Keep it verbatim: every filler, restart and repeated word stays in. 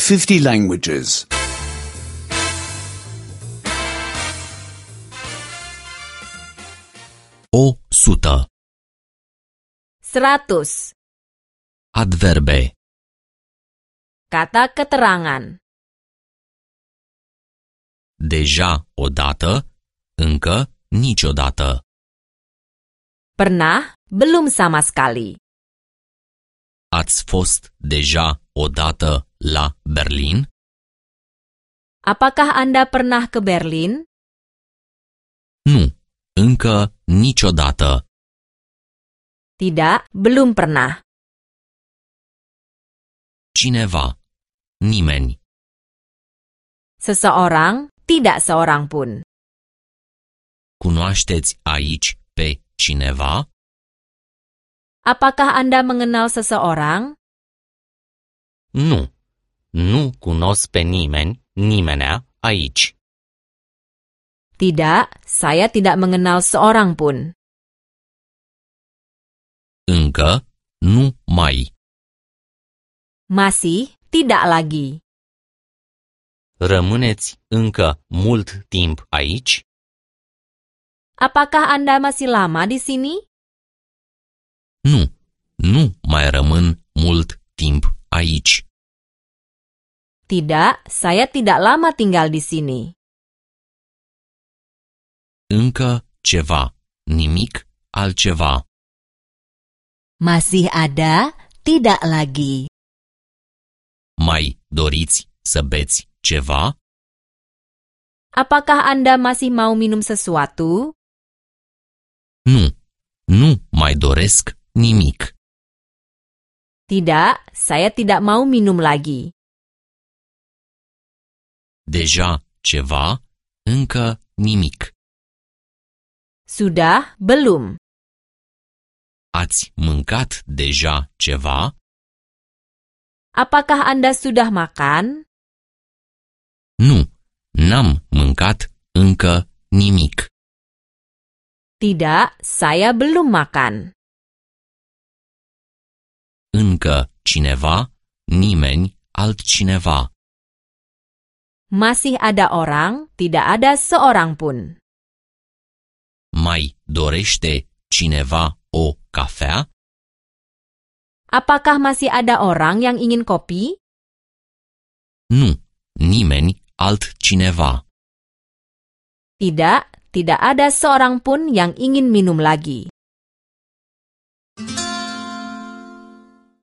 fifty languages. O sută. Seratus. Adverbe. Kata keterangan. Deja odată, încă niciodată. Pernah, belum sama sekali. Ați fost deja odată la Berlin? Apakah Anda pernah ke Berlin? Nu, încă niciodată. Tidak, belum pernah. Cineva. Nimeni. Seseorang, tidak seorang pun. Cunoașteți aici pe cineva? Apakah Anda mengenal seseorang? Nu. Nu cunosc pe nimeni, nimenea aici. Tidak, saya tidak mengenal seorang pun. Încă nu mai. Masih, tidak lagi. Rămâneți încă mult timp aici? Apakah Anda masih lama di sini? Nu. Nu mai rămân mult timp aici. Tidak, saya tidak lama tinggal di sini. Încă ceva. Nimic altceva. Masih ada, tidak lagi. Mai doriți să beți ceva? Apakah Anda masih mau minum sesuatu? Nu. Nu mai doresc nimic. Tidak, saya tidak mau minum lagi. Deja ceva, încă nimic. Sudah, belum. Ați mâncat deja ceva? Apakah Anda sudah makan? Nu, n-am mâncat încă nimic. Tidak, saya belum makan. Încă cineva, nimeni altcineva. Masih ada orang, tidak ada seorang pun. Mai dorește cineva o cafea? Apakah masih ada orang yang ingin kopi? Nu, nimeni altcineva. Tidak, tidak ada seorang pun yang ingin minum lagi.